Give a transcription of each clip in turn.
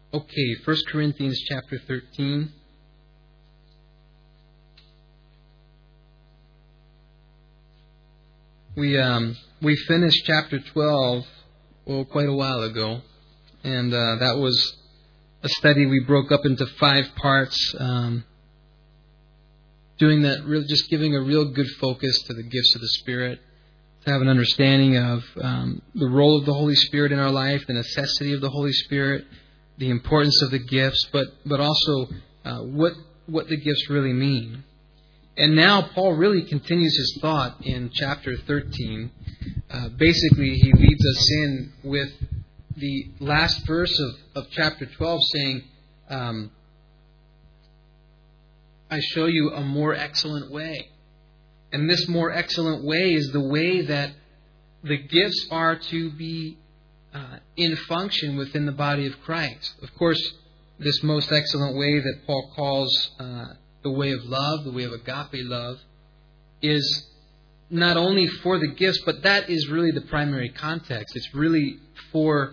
Okay, 1 Corinthians chapter 13. We finished chapter 12 quite a while ago, and that was a study we broke up into 5 parts, doing that, just giving a real good focus to the gifts of the Spirit, to have an understanding of the role of the Holy Spirit in our life, the necessity of the Holy Spirit, the importance of the gifts, but also what the gifts really mean. And now Paul really continues his thought in chapter 13. Basically, he leads us in with the last verse of chapter 12 saying, I show you a more excellent way. And this more excellent way is the way that the gifts are to be in function within the body of Christ. Of course, this most excellent way that Paul calls the way of love, the way of agape love, is not only for the gifts, but that is really the primary context. It's really for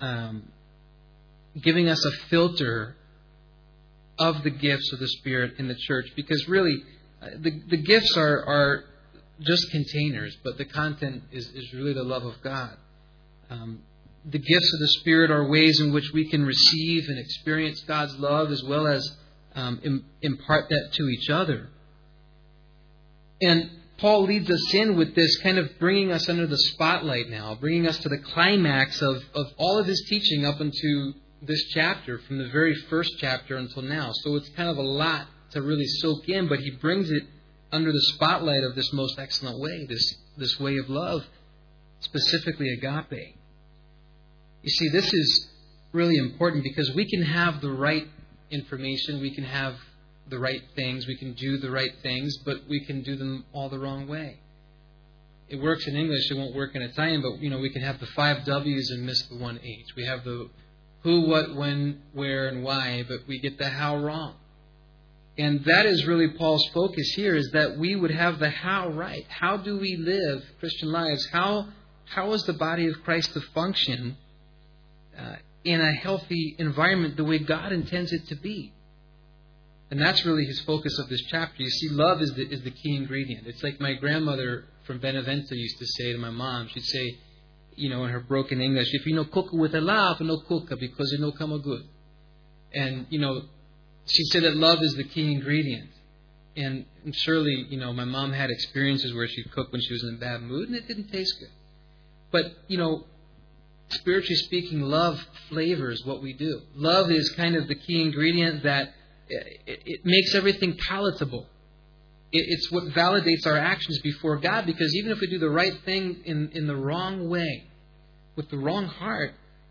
giving us a filter of the gifts of the Spirit in the church. Because really, the gifts are just containers, but the content is really the love of God. The gifts of the Spirit are ways in which we can receive and experience God's love as well as impart that to each other. And Paul leads us in with this, kind of bringing us under the spotlight now, bringing us to the climax of all of his teaching up into this chapter, from the very first chapter until now. So it's kind of a lot to really soak in, but he brings it under the spotlight of this most excellent way, this way of love, specifically agape. You see, this is really important because we can have the right information, we can have the right things, we can do the right things, but we can do them all the wrong way. It works in English, it won't work in Italian, but we can have the 5 W's and miss the 1 H. We have the who, what, when, where, and why, but we get the how wrong. And that is really Paul's focus here, is that we would have the how right. How do we live Christian lives? How is the body of Christ to function in a healthy environment the way God intends it to be? And that's really his focus of this chapter. You see, love is the key ingredient. It's like my grandmother from Benevento used to say to my mom. She'd say, in her broken English, if you no cook with a love, no cook because it no come good. And, she said that love is the key ingredient. And surely, my mom had experiences where she'd cook when she was in a bad mood and it didn't taste good. But, spiritually speaking, love flavors what we do. Love is kind of the key ingredient that it makes everything palatable. It's what validates our actions before God, because even if we do the right thing in the wrong way, with the wrong heart,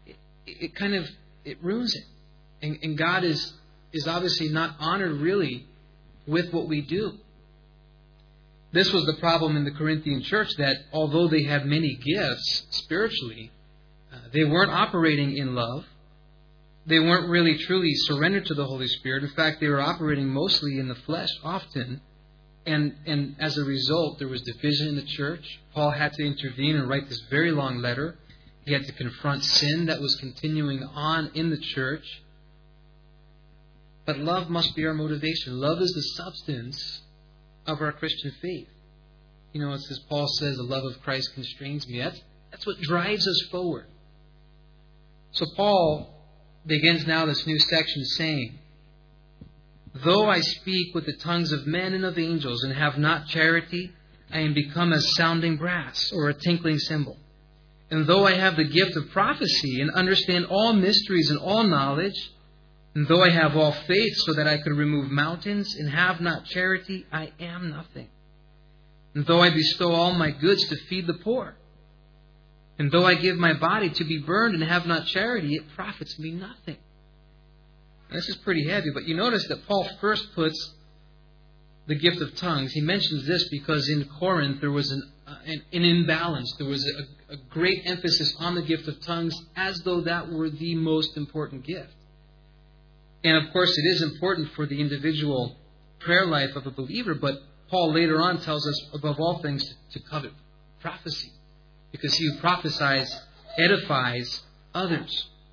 it ruins it. And God is obviously not honored really with what we do. This was the problem in the Corinthian church, that although they had many gifts spiritually, they weren't operating in love. They weren't really truly surrendered to the Holy Spirit. In fact, they were operating mostly in the flesh often. And as a result, there was division in the church. Paul had to intervene and write this very long letter. He had to confront sin that was continuing on in the church. But love must be our motivation. Love is the substance of our Christian faith. It's as Paul says, the love of Christ constrains me. That's what drives us forward. So Paul begins now this new section saying, though I speak with the tongues of men and of angels and have not charity, I am become as sounding brass or a tinkling cymbal. And though I have the gift of prophecy and understand all mysteries and all knowledge, and though I have all faith so that I could remove mountains and have not charity, I am nothing. And though I bestow all my goods to feed the poor, and though I give my body to be burned and have not charity, it profits me nothing. This is pretty heavy, but you notice that Paul first puts the gift of tongues. He mentions this because in Corinth there was an imbalance. There was a great emphasis on the gift of tongues as though that were the most important gift. And of course it is important for the individual prayer life of a believer, but Paul later on tells us above all things to covet prophecy, because he who prophesies edifies others.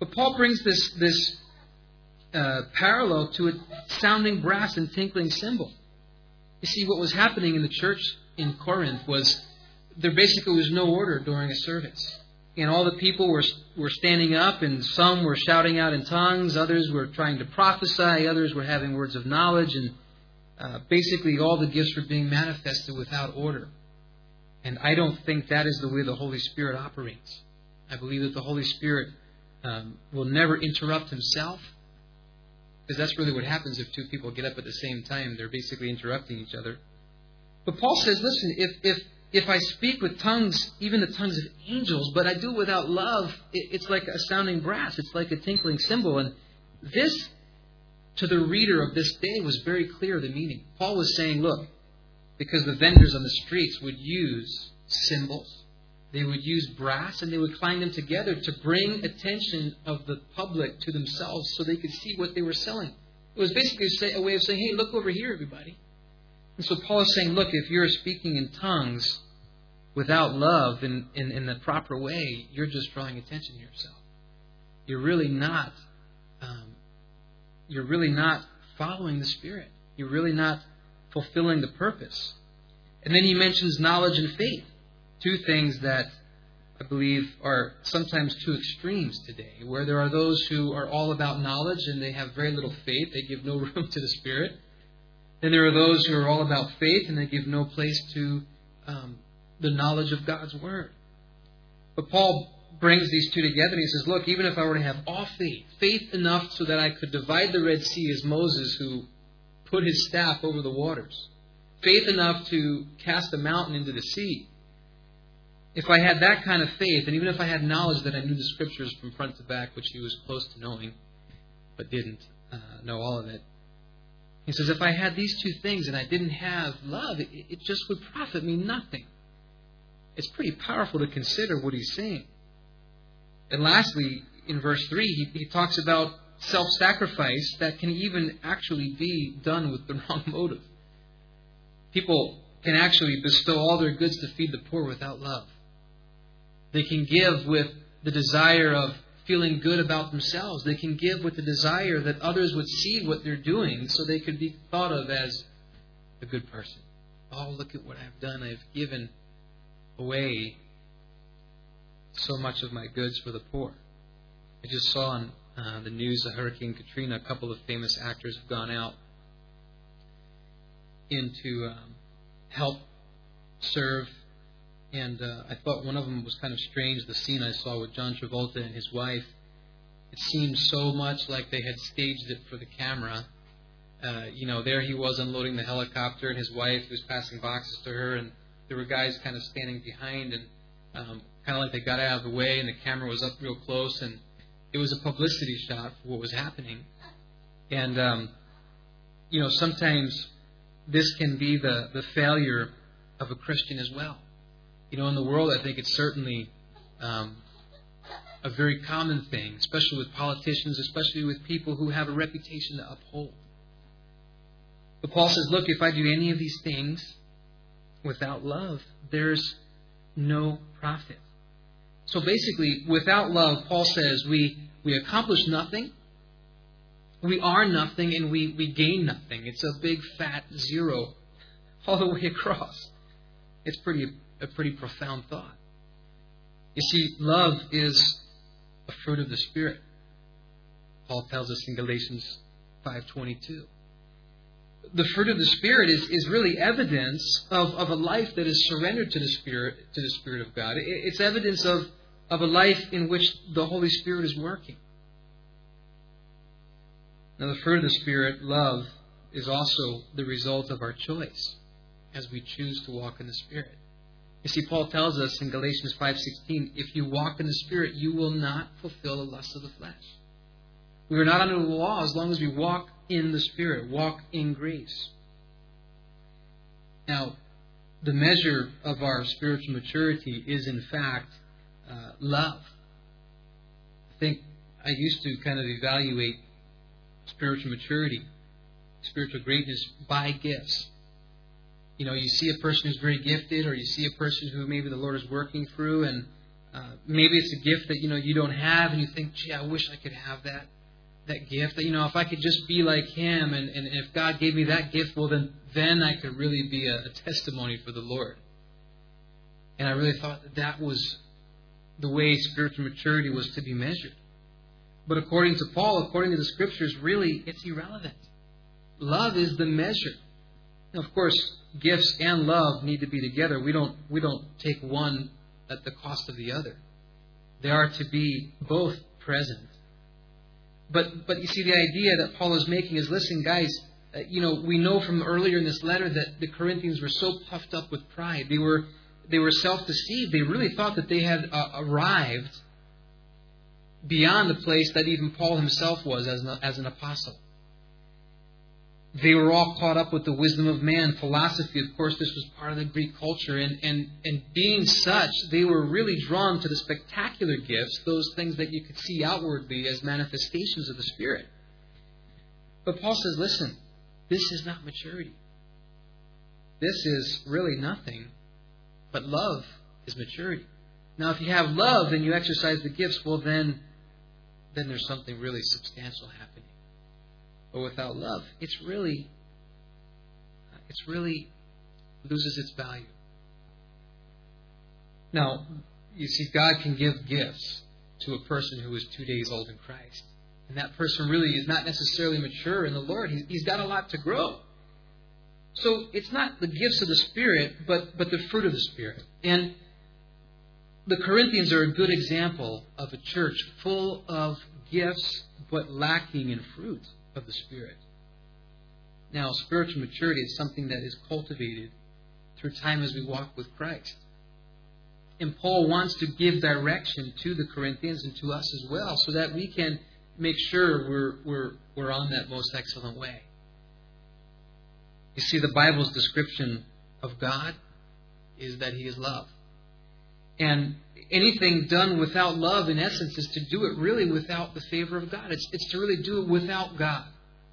But Paul brings this parallel to a sounding brass and tinkling cymbal. You see, what was happening in the church in Corinth was there basically was no order during a service. And all the people were standing up, and some were shouting out in tongues, others were trying to prophesy, others were having words of knowledge, and basically all the gifts were being manifested without order. And I don't think that is the way the Holy Spirit operates. I believe that the Holy Spirit will never interrupt Himself, because that's really what happens if two people get up at the same time. They're basically interrupting each other. But Paul says, listen, if I speak with tongues, even the tongues of angels, but I do it without love, it's like a sounding brass. It's like a tinkling cymbal. And this, to the reader of this day, was very clear, the meaning. Paul was saying, look, because the vendors on the streets would use cymbals, they would use brass, and they would clang them together to bring attention of the public to themselves so they could see what they were selling. It was basically a way of saying, hey, look over here, everybody. And so Paul is saying, look, if you're speaking in tongues without love in the proper way, you're just drawing attention to yourself. You're really not following the Spirit. You're really not fulfilling the purpose. And then he mentions knowledge and faith. Two things that I believe are sometimes two extremes today, where there are those who are all about knowledge and they have very little faith. They give no room to the Spirit. Then there are those who are all about faith and they give no place to the knowledge of God's Word. But Paul brings these two together and he says, look, even if I were to have all faith enough so that I could divide the Red Sea as Moses, who put his staff over the waters, faith enough to cast a mountain into the sea, if I had that kind of faith, and even if I had knowledge that I knew the Scriptures from front to back, which he was close to knowing, but didn't know all of it, he says, if I had these two things and I didn't have love, it just would profit me nothing. It's pretty powerful to consider what he's saying. And lastly, in verse 3, he talks about self-sacrifice that can even actually be done with the wrong motive. People can actually bestow all their goods to feed the poor without love. They can give with the desire of feeling good about themselves. They can give with the desire that others would see what they're doing so they could be thought of as a good person. Oh, look at what I've done. I've given away so much of my goods for the poor. I just saw on the news of Hurricane Katrina, a couple of famous actors have gone out into help serve. And I thought one of them was kind of strange, the scene I saw with John Travolta and his wife. It seemed so much like they had staged it for the camera. There he was unloading the helicopter, and his wife was passing boxes to her, and there were guys kind of standing behind, and kind of like they got out of the way, and the camera was up real close, and it was a publicity shot for what was happening. And, sometimes this can be the failure of a Christian as well. In the world, I think it's certainly a very common thing, especially with politicians, especially with people who have a reputation to uphold. But Paul says, look, if I do any of these things without love, there's no profit. So basically, without love, Paul says, we accomplish nothing, we are nothing, and we gain nothing. It's a big fat zero all the way across. It's a pretty profound thought. You see, love is a fruit of the Spirit. Paul tells us in Galatians 5:22. The fruit of the Spirit is really evidence of a life that is surrendered to the Spirit of God. It's evidence of a life in which the Holy Spirit is working. Now, the fruit of the Spirit, love, is also the result of our choice as we choose to walk in the Spirit. You see, Paul tells us in Galatians 5:16, if you walk in the Spirit, you will not fulfill the lusts of the flesh. We are not under the law as long as we walk in the Spirit, walk in grace. Now, the measure of our spiritual maturity is, in fact, love. I think I used to kind of evaluate spiritual maturity, spiritual greatness by gifts. You see a person who's very gifted, or you see a person who maybe the Lord is working through, and Maybe it's a gift that you don't have, and you think, gee, I wish I could have that gift. That if I could just be like him, and if God gave me that gift, well then I could really be a testimony for the Lord. And I really thought that was the way spiritual maturity was to be measured. But according to Paul, according to the Scriptures, really it's irrelevant. Love is the measure. Now, of course, gifts and love need to be together. We don't take one at the cost of the other. They are to be both present. But you see, the idea that Paul is making is, listen, guys, we know from earlier in this letter that the Corinthians were so puffed up with pride. They were self-deceived. They really thought that they had arrived beyond the place that even Paul himself was as an apostle. They were all caught up with the wisdom of man, philosophy. Of course, this was part of the Greek culture. And being such, they were really drawn to the spectacular gifts, those things that you could see outwardly as manifestations of the Spirit. But Paul says, listen, this is not maturity. This is really nothing. But love is maturity. Now, if you have love and you exercise the gifts, well, then there's something really substantial happening. But without love, it really loses its value. Now, you see, God can give gifts to a person who is 2 days old in Christ. And that person really is not necessarily mature in the Lord. He's got a lot to grow. So it's not the gifts of the Spirit, but the fruit of the Spirit. And the Corinthians are a good example of a church full of gifts, but lacking in fruit of the Spirit. Now, spiritual maturity is something that is cultivated through time as we walk with Christ. And Paul wants to give direction to the Corinthians and to us as well, so that we can make sure we're on that most excellent way. You see, the Bible's description of God is that He is love. And anything done without love, in essence, is to do it really without the favor of God. It's to really do it without God.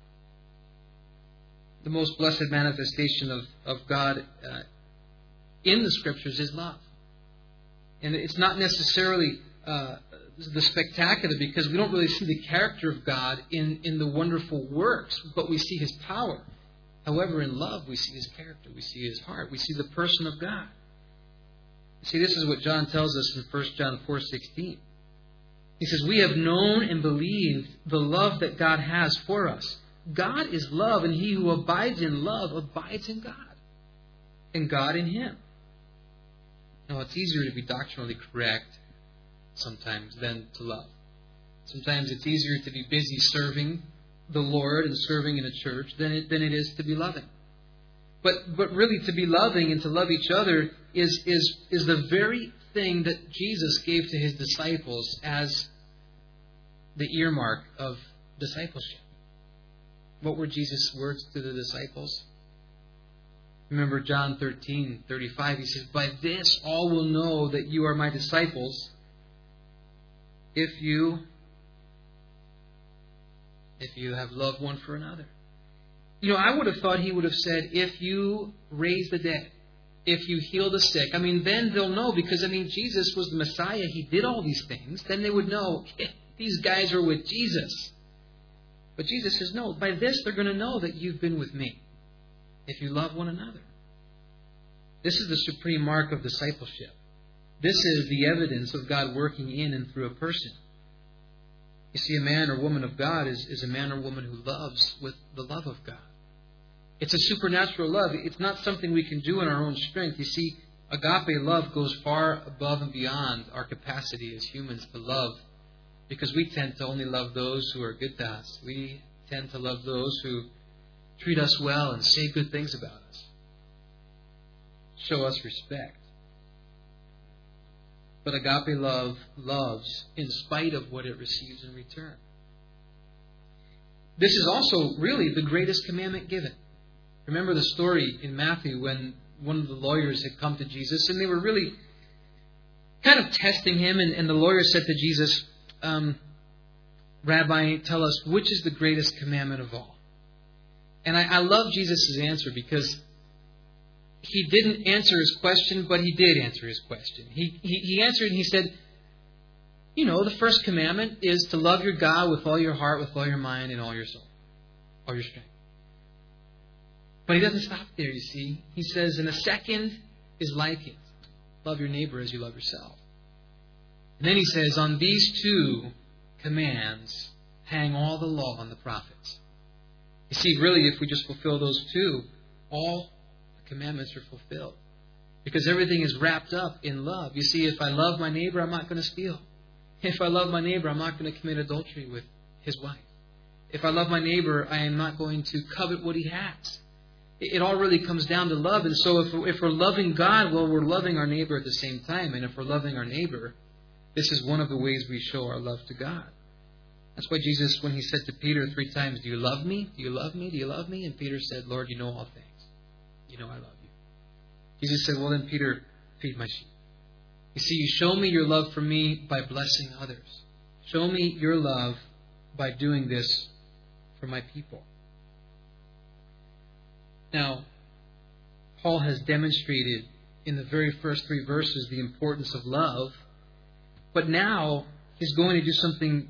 The most blessed manifestation of God in the Scriptures is love. And it's not necessarily the spectacular, because we don't really see the character of God in the wonderful works, but we see His power. However, in love, we see His character, we see His heart, we see the person of God. See, this is what John tells us in 1 John 4:16. He says, we have known and believed the love that God has for us. God is love, and he who abides in love abides in God, and God in him. Now, it's easier to be doctrinally correct sometimes than to love. Sometimes it's easier to be busy serving the Lord and serving in a church than it is to be loving. But really, to be loving and to love each other is the very thing that Jesus gave to His disciples as the earmark of discipleship. What were Jesus' words to the disciples? Remember John 13:35. He says, by this all will know that you are my disciples if you have love one for another. I would have thought He would have said, if you raise the dead, if you heal the sick. Then they'll know, because, Jesus was the Messiah. He did all these things. Then they would know, these guys are with Jesus. But Jesus says, no, by this they're going to know that you've been with me, if you love one another. This is the supreme mark of discipleship. This is the evidence of God working in and through a person. You see, a man or woman of God is a man or woman who loves with the love of God. It's a supernatural love. It's not something we can do in our own strength. You see, agape love goes far above and beyond our capacity as humans to love, because we tend to only love those who are good to us. We tend to love those who treat us well and say good things about us, show us respect. But agape love loves in spite of what it receives in return. This is also really the greatest commandment given. Remember the story in Matthew when one of the lawyers had come to Jesus, and they were really kind of testing Him, and the lawyer said to Jesus, Rabbi, tell us, which is the greatest commandment of all? And I love Jesus' answer, because He didn't answer his question, but He did answer his question. He answered and He said, The first commandment is to love your God with all your heart, with all your mind, and all your soul, all your strength. But he doesn't stop there, you see. He says, and a second is like it. Love your neighbor as you love yourself. And then he says, on these two commands hang all the law and the prophets. You see, really, if we just fulfill those two, all the commandments are fulfilled. Because everything is wrapped up in love. You see, if I love my neighbor, I'm not going to steal. If I love my neighbor, I'm not going to commit adultery with his wife. If I love my neighbor, I am not going to covet what he has. It all really comes down to love. And so if we're loving God, well, we're loving our neighbor at the same time. And if we're loving our neighbor, this is one of the ways we show our love to God. That's why Jesus, when he said to Peter 3 times, do you love me? Do you love me? Do you love me? And Peter said, Lord, you know all things. You know I love you. Jesus said, well then, Peter, feed my sheep. You see, you show me your love for me by blessing others. Show me your love by doing this for my people. Now, Paul has demonstrated in the very first 3 verses the importance of love, but now he's going to do something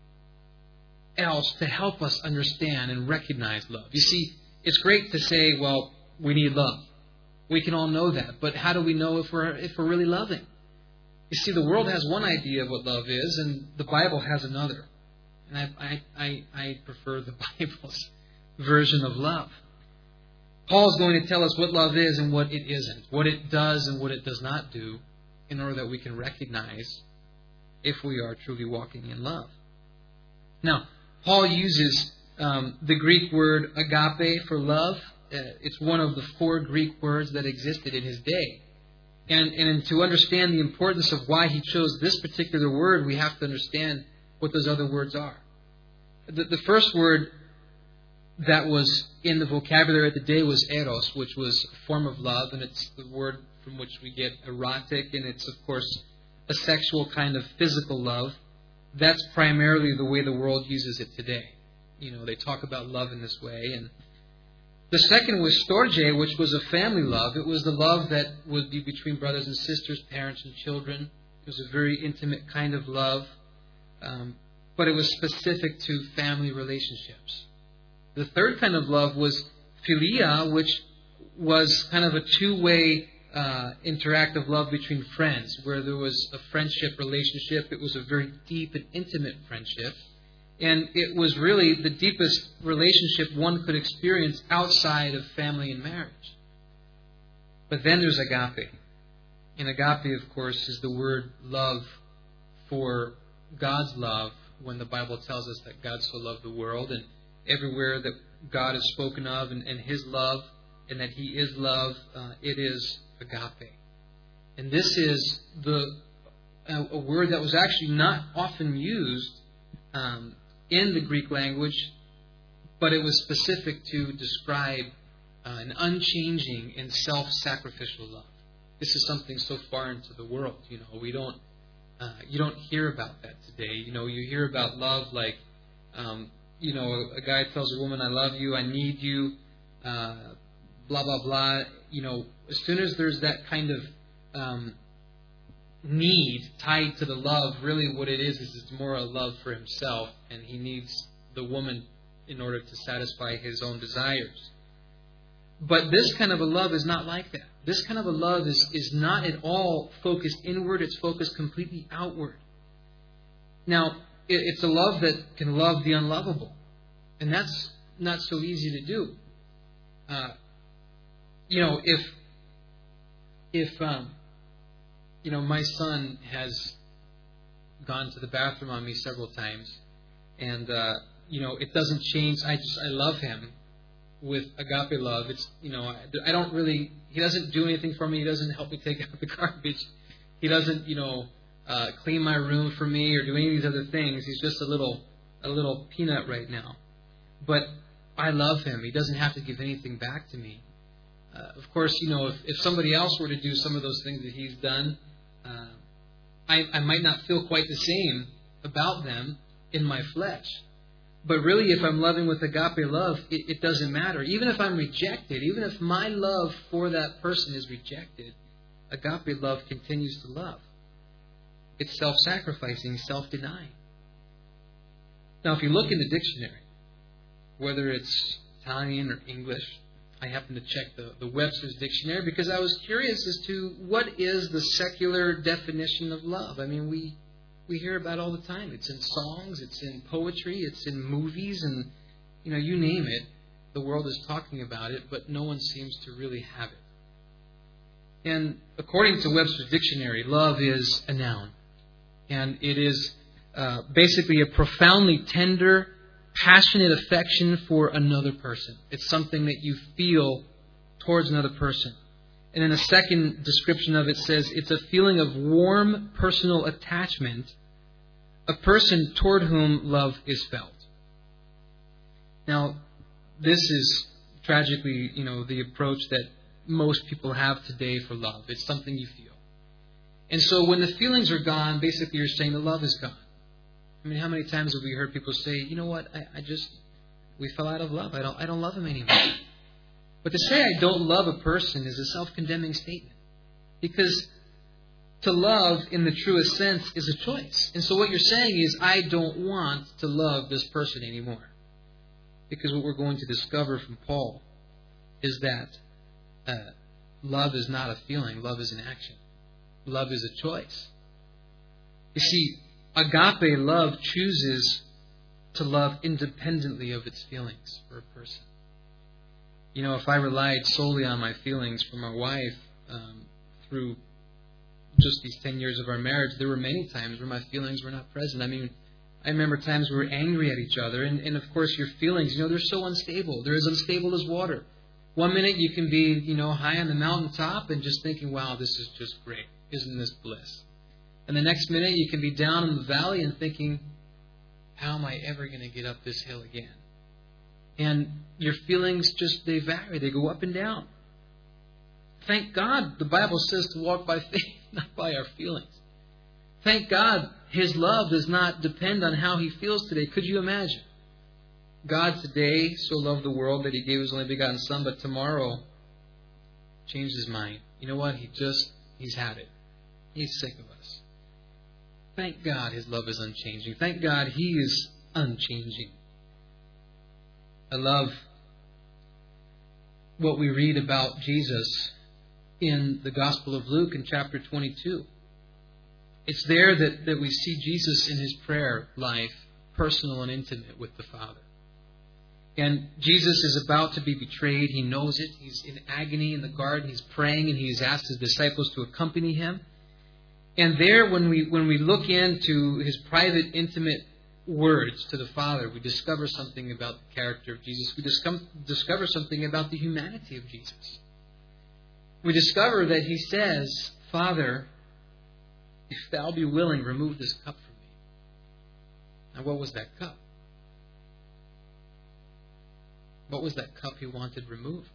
else to help us understand and recognize love. You see, it's great to say, well, we need love. We can all know that, but how do we know if we're really loving? You see, the world has one idea of what love is, and the Bible has another. And I prefer the Bible's version of love. Paul's going to tell us what love is and what it isn't, what it does and what it does not do, in order that we can recognize if we are truly walking in love. Now, Paul uses the Greek word agape for love. It's one of the 4 Greek words that existed in his day. And to understand the importance of why he chose this particular word, we have to understand what those other words are. The first word that was in the vocabulary of the day was eros, which was a form of love, and it's the word from which we get erotic, and it's, of course, a sexual kind of physical love. That's primarily the way the world uses it today. They talk about love in this way. And the second was storge, which was a family love. It was the love that would be between brothers and sisters, parents and children. It was a very intimate kind of love, but it was specific to family relationships. The third kind of love was philia, which was kind of a 2-way interactive love between friends, where there was a friendship relationship. It was a very deep and intimate friendship. And it was really the deepest relationship one could experience outside of family and marriage. But then there's agape. And agape, of course, is the word love for God's love, when the Bible tells us that God so loved the world, and everywhere that God is spoken of and His love, and that He is love, it is agape. And this is a word that was actually not often used in the Greek language, but it was specific to describe an unchanging and self-sacrificial love. This is something so foreign into the world. We don't. You don't hear about that today. You hear about love like, a guy tells a woman, "I love you, I need you," blah blah blah. As soon as there's that kind of need tied to the love, really what it is it's more a love for himself, and he needs the woman in order to satisfy his own desires. But this kind of a love is not like that. This kind of a love is not at all focused inward. It's focused completely outward. Now, it's a love that can love the unlovable. And that's not so easy to do. If my son has gone to the bathroom on me several times, and it doesn't change. I love him with agape love. It's I don't really. He doesn't do anything for me. He doesn't help me take out the garbage. He doesn't clean my room for me or do any of these other things. He's just a little peanut right now. But I love him. He doesn't have to give anything back to me. Of course, if somebody else were to do some of those things that he's done, I might not feel quite the same about them in my flesh. But really, if I'm loving with agape love, it doesn't matter. Even if I'm rejected, even if my love for that person is rejected, agape love continues to love. It's self-sacrificing, self-denying. Now, if you look in the dictionary, whether it's Italian or English, I happened to check the Webster's dictionary because I was curious as to what is the secular definition of love. I mean, we hear about it all the time. It's in songs, it's in poetry, it's in movies, and you name it. The world is talking about it, but no one seems to really have it. And according to Webster's dictionary, love is a noun. And it is basically a profoundly tender, passionate affection for another person. It's something that you feel towards another person. And in a second description of it says, it's a feeling of warm personal attachment, a person toward whom love is felt. Now, this is tragically, the approach that most people have today for love. It's something you feel. And so when the feelings are gone, basically you're saying the love is gone. I mean, how many times have we heard people say, you know what, we fell out of love. I don't love him anymore. But to say I don't love a person is a self-condemning statement. Because to love in the truest sense is a choice. And so what you're saying is, I don't want to love this person anymore. Because what we're going to discover from Paul is that love is not a feeling, love is an action. Love is a choice. You see, agape love chooses to love independently of its feelings for a person. If I relied solely on my feelings for my wife through just these 10 years of our marriage, there were many times where my feelings were not present. I mean, I remember times we were angry at each other, and of course your feelings, they're so unstable. They're as unstable as water. One minute you can be, high on the mountaintop and just thinking, wow, this is just great. Isn't this bliss? And the next minute you can be down in the valley and thinking, how am I ever going to get up this hill again? And your feelings they vary. They go up and down. Thank God the Bible says to walk by faith, not by our feelings. Thank God His love does not depend on how He feels today. Could you imagine? God today so loved the world that He gave His only begotten Son, but tomorrow changed His mind. You know what? He's had it. He's sick of us. Thank God His love is unchanging. Thank God He is unchanging. I love what we read about Jesus in the Gospel of Luke in chapter 22. It's there that we see Jesus in His prayer life, personal and intimate with the Father. And Jesus is about to be betrayed. He knows it. He's in agony in the garden. He's praying, and He's asked His disciples to accompany Him. And there, when we look into His private, intimate words to the Father, we discover something about the character of Jesus. We discover something about the humanity of Jesus. We discover that He says, Father, if Thou be willing, remove this cup from me. Now, what was that cup? What was that cup He wanted removed?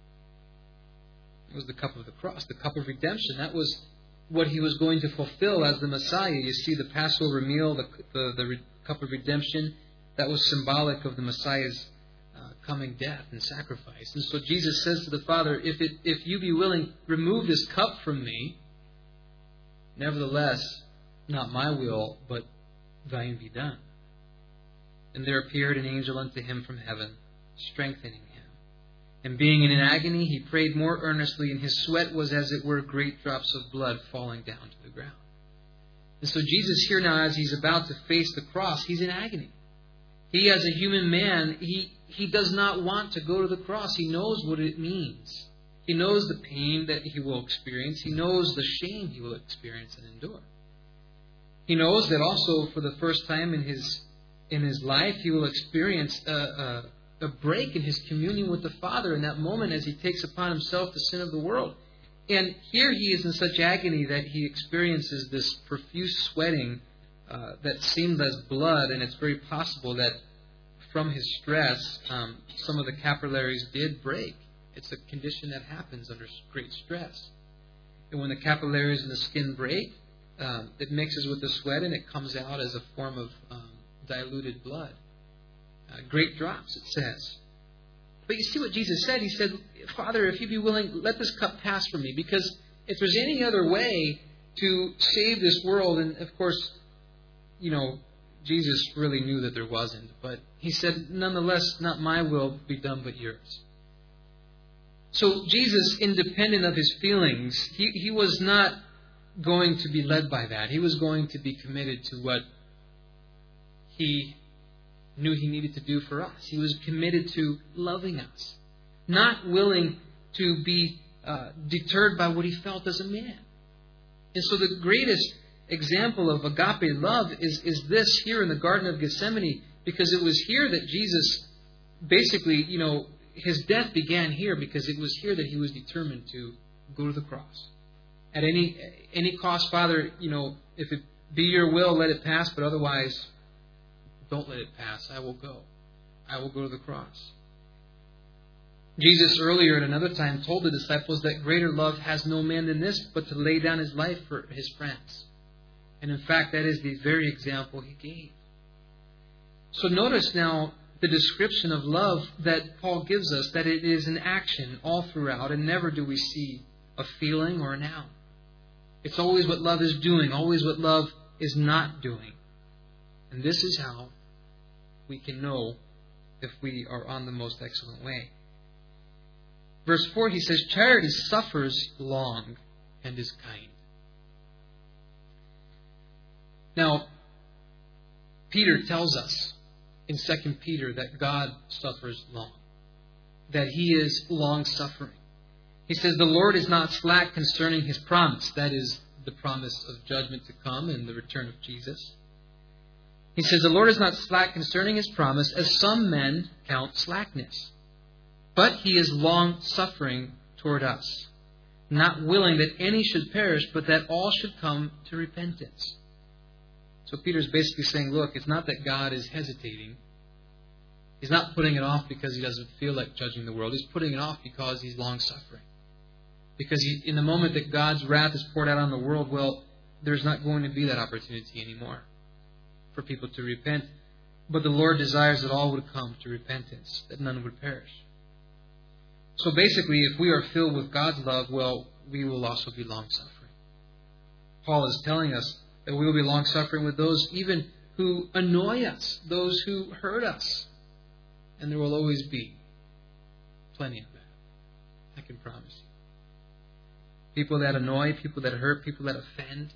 It was the cup of the cross, the cup of redemption. That was what He was going to fulfill as the Messiah. You see, the Passover meal, the cup of redemption, that was symbolic of the Messiah's coming death and sacrifice. And so Jesus says to the Father, if You be willing, remove this cup from me. Nevertheless, not my will, but Thine be done. And there appeared an angel unto Him from heaven, strengthening Him. And being in an agony, He prayed more earnestly, and His sweat was as it were great drops of blood falling down to the ground. And so Jesus here now, as He's about to face the cross, He's in agony. He, as a human man, he does not want to go to the cross. He knows what it means. He knows the pain that He will experience. He knows the shame He will experience and endure. He knows that also for the first time in his life, He will experience a break in His communion with the Father in that moment as He takes upon Himself the sin of the world. And here He is in such agony that He experiences this profuse sweating that seemed as blood, and it's very possible that from His stress, some of the capillaries did break. It's a condition that happens under great stress. And when the capillaries in the skin break, it mixes with the sweat and it comes out as a form of diluted blood. Great drops, it says. But you see what Jesus said? He said, Father, if You be willing, let this cup pass from me. Because if there's any other way to save this world. And of course, Jesus really knew that there wasn't. But He said, nonetheless, not my will be done but yours. So Jesus, independent of His feelings, He was not going to be led by that. He was going to be committed to what He knew He needed to do for us. He was committed to loving us, not willing to be deterred by what He felt as a man. And so the greatest example of agape love is this here in the Garden of Gethsemane, because it was here that Jesus basically, His death began here, because it was here that He was determined to go to the cross. At any cost, Father, if it be your will, let it pass, but otherwise, don't let it pass. I will go. I will go to the cross. Jesus earlier at another time told the disciples that greater love has no man than this, but to lay down His life for His friends. And in fact, that is the very example He gave. So notice now the description of love that Paul gives us, that it is an action all throughout, and never do we see a feeling or a noun. It's always what love is doing, always what love is not doing. And this is how we can know if we are on the most excellent way. Verse 4, he says, charity suffers long and is kind. Now, Peter tells us in 2 Peter that God suffers long, that He is long-suffering. He says, the Lord is not slack concerning His promise. That is the promise of judgment to come and the return of Jesus. He says, the Lord is not slack concerning His promise, as some men count slackness. But He is long-suffering toward us, not willing that any should perish, but that all should come to repentance. So Peter's basically saying, look, it's not that God is hesitating. He's not putting it off because He doesn't feel like judging the world. He's putting it off because He's long-suffering. Because in the moment that God's wrath is poured out on the world, well, there's not going to be that opportunity anymore for people to repent. But the Lord desires that all would come to repentance, that none would perish. So basically, if we are filled with God's love, well, we will also be long-suffering. Paul is telling us that we will be long-suffering with those even who annoy us, those who hurt us. And there will always be plenty of that. I can promise you. People that annoy, people that hurt, people that offend.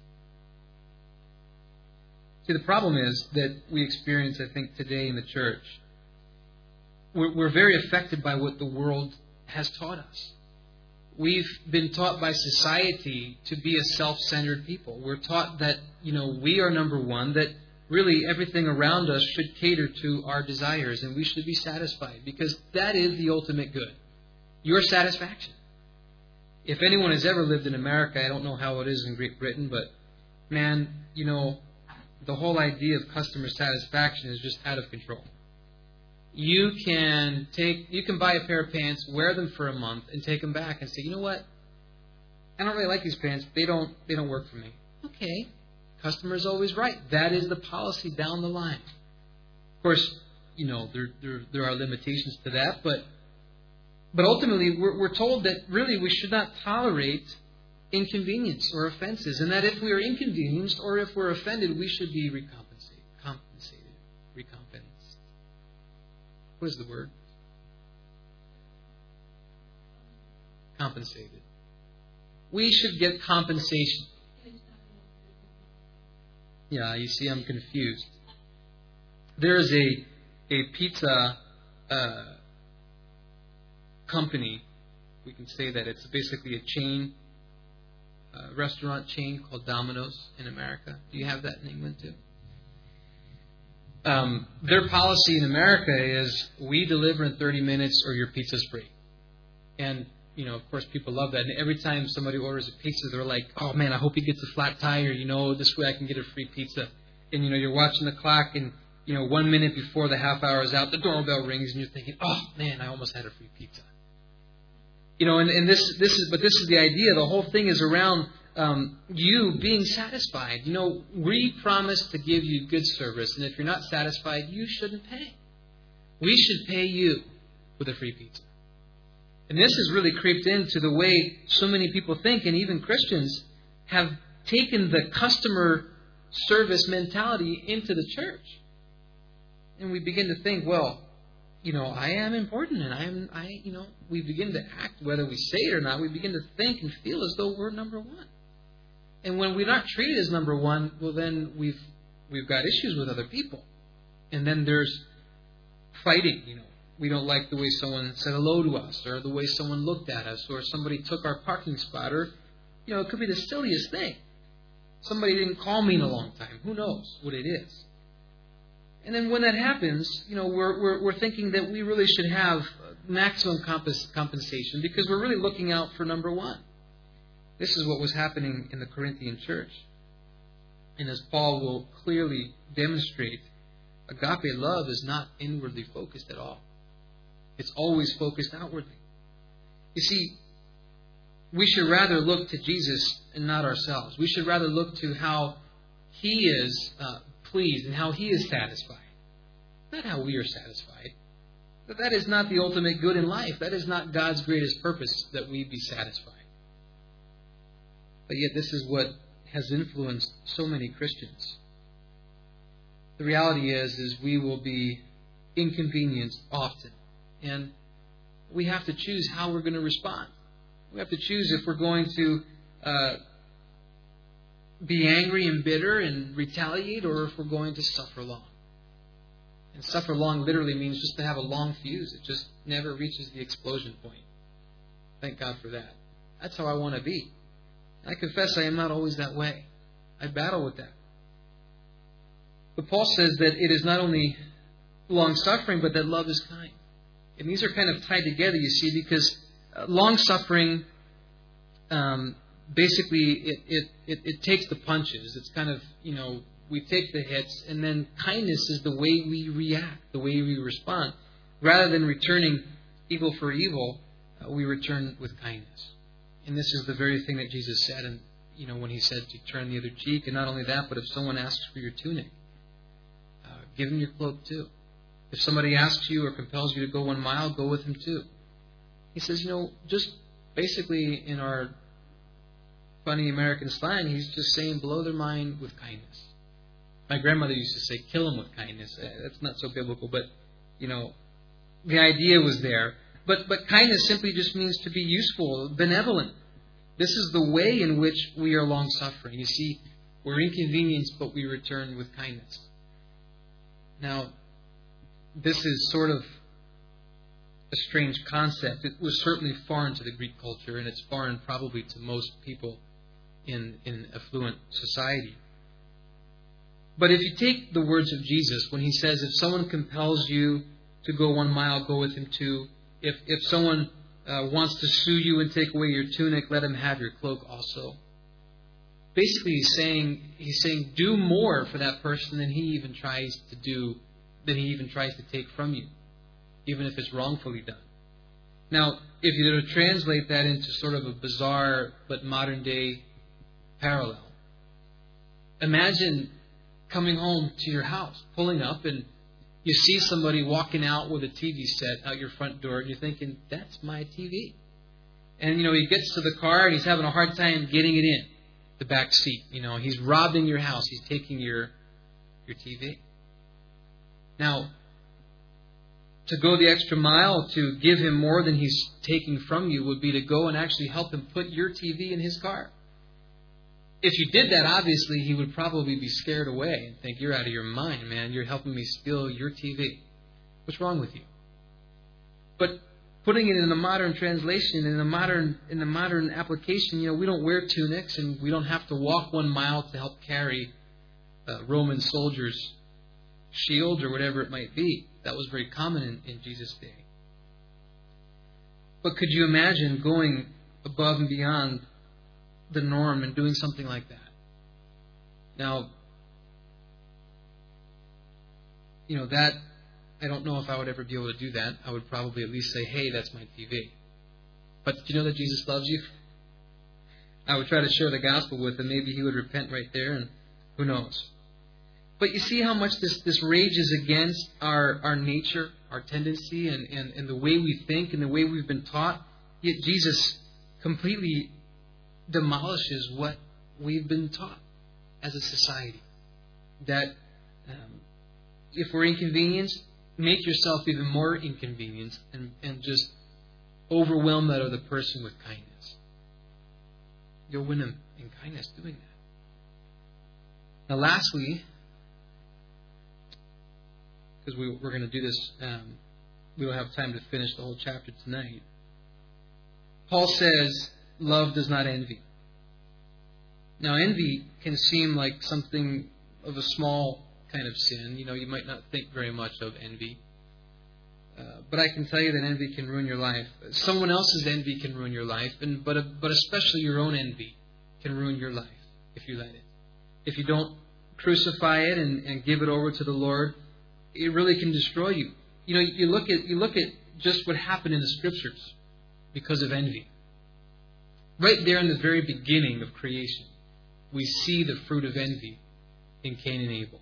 See, the problem is that we experience, I think, today in the church, we're very affected by what the world has taught us. We've been taught by society to be a self-centered people. We're taught that, we are number one, that really everything around us should cater to our desires and we should be satisfied, because that is the ultimate good. Your satisfaction. If anyone has ever lived in America, I don't know how it is in Great Britain, but man, the whole idea of customer satisfaction is just out of control. You can buy a pair of pants, wear them for a month, and take them back and say, you know what? I don't really like these pants. They don't work for me. Okay. Customer's always right. That is the policy down the line. Of course, there are limitations to that, but ultimately we're told that really we should not tolerate inconvenience or offenses, and that if we are inconvenienced or if we're offended, we should be recompensed. What is the word? Compensated. We should get compensation. Yeah, you see, I'm confused. There is a pizza company. We can say that it's basically a chain, restaurant chain called Domino's in America. Do you have that in England too? Their policy in America is we deliver in 30 minutes or your pizza's free. And, of course, people love that. And every time somebody orders a pizza, they're like, oh, man, I hope he gets a flat tire. This way I can get a free pizza. And, you're watching the clock and, 1 minute before the half hour is out, the doorbell rings and you're thinking, oh, man, I almost had a free pizza. And this is the idea. The whole thing is around you being satisfied. We promise to give you good service, and if you're not satisfied, you shouldn't pay. We should pay you with a free pizza. And this has really creeped into the way so many people think, and even Christians have taken the customer service mentality into the church. And we begin to think, well, I am important, and we begin to act, whether we say it or not, we begin to think and feel as though we're number one. And when we're not treated as number one, well, then we've got issues with other people. And then there's fighting, We don't like the way someone said hello to us, or the way someone looked at us, or somebody took our parking spot, or, it could be the silliest thing. Somebody didn't call me in a long time. Who knows what it is? And then when that happens, we're thinking that we really should have maximum compensation because we're really looking out for number one. This is what was happening in the Corinthian church. And as Paul will clearly demonstrate, agape love is not inwardly focused at all. It's always focused outwardly. You see, we should rather look to Jesus and not ourselves. We should rather look to how He is pleased and how He is satisfied. Not how we are satisfied. But that is not the ultimate good in life. That is not God's greatest purpose, that we be satisfied. But yet this is what has influenced so many Christians. The reality is we will be inconvenienced often. And we have to choose how we're going to respond. We have to choose if we're going to be angry and bitter and retaliate, or if we're going to suffer long. And suffer long literally means just to have a long fuse. It just never reaches the explosion point. Thank God for that. That's how I want to be. I confess I am not always that way. I battle with that. But Paul says that it is not only long-suffering, but that love is kind. And these are kind of tied together, you see, because long-suffering, basically, it takes the punches. It's kind of, we take the hits, and then kindness is the way we react, the way we respond. Rather than returning evil for evil, we return with kindness. And this is the very thing that Jesus said, and when He said to turn the other cheek. And not only that, but if someone asks for your tunic, give them your cloak too. If somebody asks you or compels you to go 1 mile, go with them too. He says, just basically in our funny American slang, He's just saying blow their mind with kindness. My grandmother used to say, kill them with kindness. That's not so biblical, but, the idea was there. But kindness simply just means to be useful, benevolent. This is the way in which we are long-suffering. You see, we're inconvenienced, but we return with kindness. Now, this is sort of a strange concept. It was certainly foreign to the Greek culture, and it's foreign probably to most people in affluent society. But if you take the words of Jesus, when He says, if someone compels you to go 1 mile, go with him too. If someone wants to sue you and take away your tunic, let him have your cloak also. Basically, he's saying, do more for that person than he even tries to take from you, even if it's wrongfully done. Now, if you were to translate that into sort of a bizarre but modern day parallel, imagine coming home to your house, pulling up, and you see somebody walking out with a TV set out your front door, and you're thinking, that's my TV. And, he gets to the car, and he's having a hard time getting it in the back seat. He's robbing your house. He's taking your TV. Now, to go the extra mile, to give him more than he's taking from you, would be to go and actually help him put your TV in his car. If you did that, obviously, he would probably be scared away and think, you're out of your mind, man. You're helping me steal your TV. What's wrong with you? But putting it in a modern translation, in the modern application, we don't wear tunics, and we don't have to walk 1 mile to help carry a Roman soldier's shield or whatever it might be. That was very common in Jesus' day. But could you imagine going above and beyond the norm and doing something like that? Now, that, I don't know if I would ever be able to do that. I would probably at least say, hey, that's my TV. But did you know that Jesus loves you? I would try to share the gospel with him. Maybe he would repent right there, and who knows. But you see how much this rages against our nature, our tendency, and the way we think and the way we've been taught. Yet Jesus completely demolishes what we've been taught as a society that if we're inconvenienced, make yourself even more inconvenienced and just overwhelm that other person with kindness. You'll win them in kindness doing that. Now lastly, because we're going to do this, we don't have time to finish the whole chapter tonight. Paul says, love does not envy. Now envy can seem like something of a small kind of sin. You might not think very much of envy. But I can tell you that envy can ruin your life. Someone else's envy can ruin your life, but especially your own envy can ruin your life if you let it. If you don't crucify it and give it over to the Lord, it really can destroy you. You look at just what happened in the Scriptures because of envy. Right there in the very beginning of creation, we see the fruit of envy in Cain and Abel.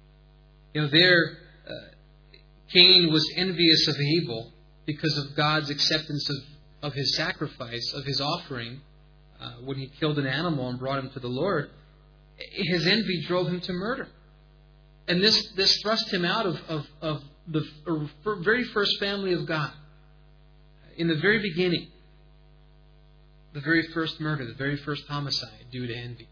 Cain was envious of Abel because of God's acceptance of his sacrifice, of his offering, when he killed an animal and brought him to the Lord. His envy drove him to murder. And this thrust him out of the very first family of God. In the very beginning, the very first murder, the very first homicide due to envy.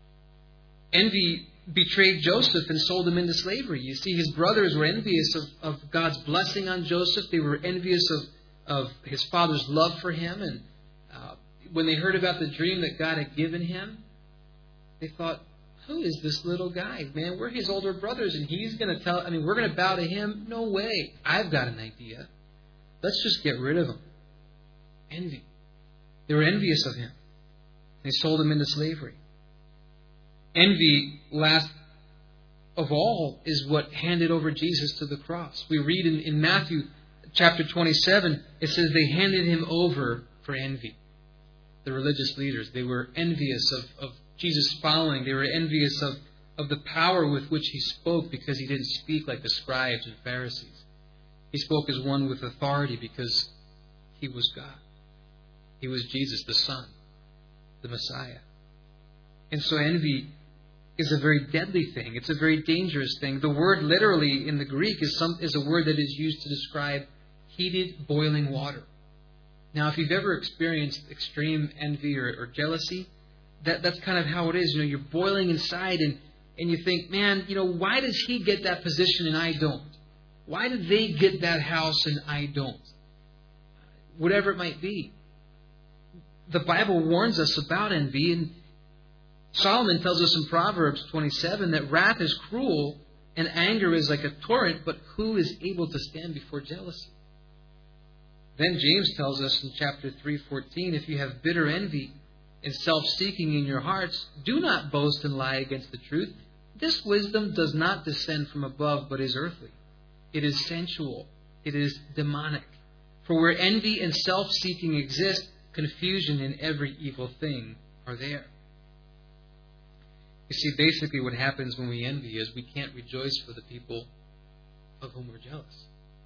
Envy betrayed Joseph and sold him into slavery. You see, his brothers were envious of God's blessing on Joseph. They were envious of his father's love for him. And when they heard about the dream that God had given him, they thought, who is this little guy? Man, we're his older brothers, and he's going to we're going to bow to him? No way. I've got an idea. Let's just get rid of him. Envy. They were envious of him. They sold him into slavery. Envy, last of all, is what handed over Jesus to the cross. We read in Matthew chapter 27, it says they handed him over for envy. The religious leaders, they were envious of Jesus' following. They were envious of the power with which he spoke because he didn't speak like the scribes and Pharisees. He spoke as one with authority because he was God. He was Jesus, the Son, the Messiah. And so envy is a very deadly thing. It's a very dangerous thing. The word literally in the Greek is a word that is used to describe heated, boiling water. Now, if you've ever experienced extreme envy or jealousy, that's kind of how it is. You're boiling inside and you think, man, why does he get that position and I don't? Why did they get that house and I don't? Whatever it might be. The Bible warns us about envy, and Solomon tells us in Proverbs 27 that wrath is cruel and anger is like a torrent, but who is able to stand before jealousy? Then James tells us in chapter 3:14, if you have bitter envy and self-seeking in your hearts, do not boast and lie against the truth. This wisdom does not descend from above, but is earthly. It is sensual. It is demonic. For where envy and self-seeking exist, confusion and every evil thing are there. You see, basically what happens when we envy is we can't rejoice for the people of whom we're jealous.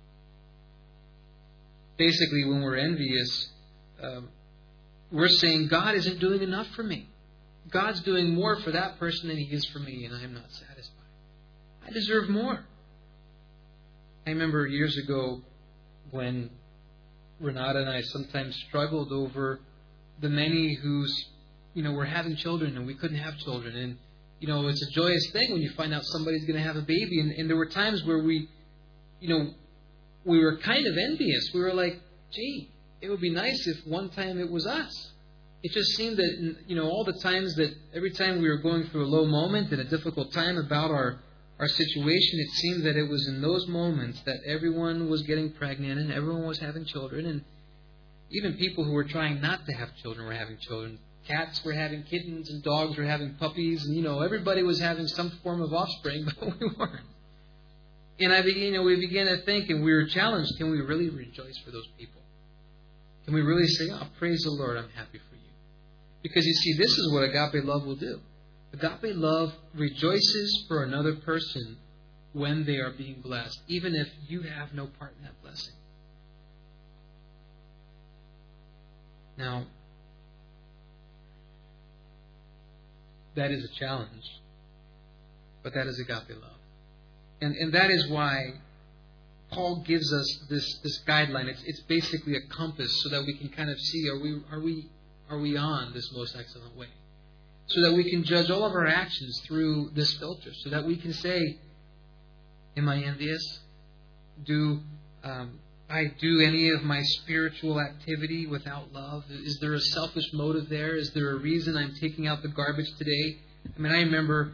Basically, when we're envious, we're saying, God isn't doing enough for me. God's doing more for that person than he is for me, and I am not satisfied. I deserve more. I remember years ago when Renata and I sometimes struggled over the many who's, were having children and we couldn't have children. And, it's a joyous thing when you find out somebody's going to have a baby. And there were times where we were kind of envious. We were like, gee, it would be nice if one time it was us. It just seemed that, all the times that every time we were going through a low moment and a difficult time about our situation, it seemed that it was in those moments that everyone was getting pregnant and everyone was having children. And even people who were trying not to have children were having children. Cats were having kittens and dogs were having puppies. And, everybody was having some form of offspring, but we weren't. And we began to think, and we were challenged, can we really rejoice for those people? Can we really say, oh, praise the Lord, I'm happy for you? Because you see, this is what agape love will do. Agape love rejoices for another person when they are being blessed, even if you have no part in that blessing. Now, that is a challenge. But that is agape love. And that is why Paul gives us this guideline. It's basically a compass so that we can kind of see, are we on this most excellent way? So that we can judge all of our actions through this filter. So that we can say, am I envious? Do I do any of my spiritual activity without love? Is there a selfish motive there? Is there a reason I'm taking out the garbage today? I mean, I remember,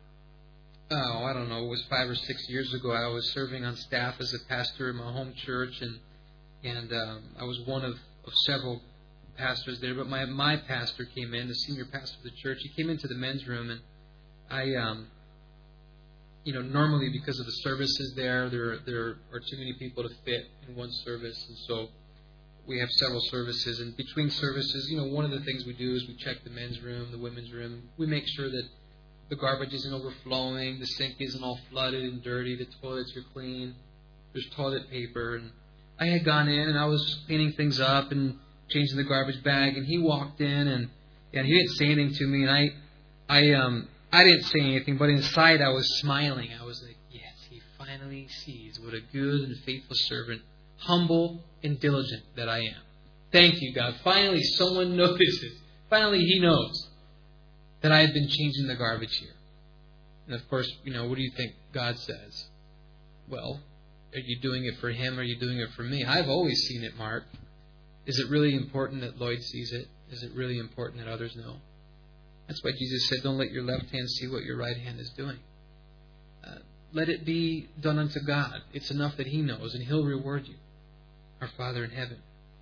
I don't know, it was 5 or 6 years ago. I was serving on staff as a pastor in my home church, and I was one of several pastors there. But my pastor came in, the senior pastor of the church. He came into the men's room, and I, normally because of the services there are too many people to fit in one service, and so we have several services. And between services, one of the things we do is we check the men's room, the women's room. We make sure that the garbage isn't overflowing, the sink isn't all flooded and dirty, the toilets are clean, there's toilet paper. And I had gone in and I was cleaning things up and changing the garbage bag, and he walked in and he didn't say anything to me, and I didn't say anything, but inside I was smiling. I was like, yes, he finally sees what a good and faithful servant, humble and diligent that I am. Thank you, God. Finally someone notices. Finally he knows that I had been changing the garbage here. And of course, what do you think God says? Well, are you doing it for him or are you doing it for me? I've always seen it, Mark. Is it really important that Lloyd sees it? Is it really important that others know? That's why Jesus said, don't let your left hand see what your right hand is doing. Let it be done unto God. It's enough that he knows, and he'll reward you, our Father in heaven.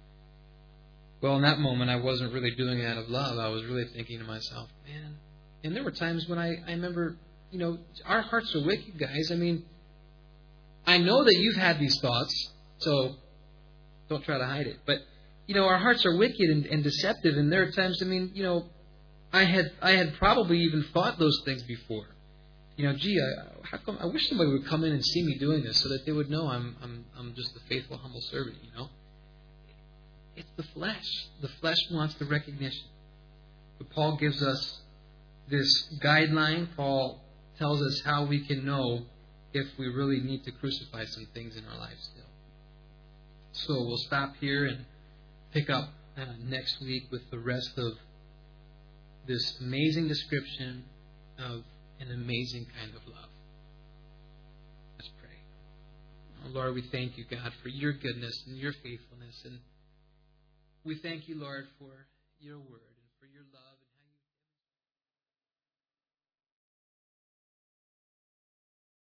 Well, in that moment, I wasn't really doing it out of love. I was really thinking to myself, man. And there were times when I remember, our hearts are wicked, guys. I mean, I know that you've had these thoughts, so don't try to hide it. But, our hearts are wicked and deceptive, and there are times, I had probably even thought those things before. How come I wish somebody would come in and see me doing this so that they would know I'm just a faithful, humble servant, It's the flesh. The flesh wants the recognition. But Paul gives us this guideline. Paul tells us how we can know if we really need to crucify some things in our lives still. So we'll stop here and pick up next week with the rest of this amazing description of an amazing kind of love. Let's pray. Oh, Lord, we thank you, God, for your goodness and your faithfulness. And we thank you, Lord, for your word and for your love.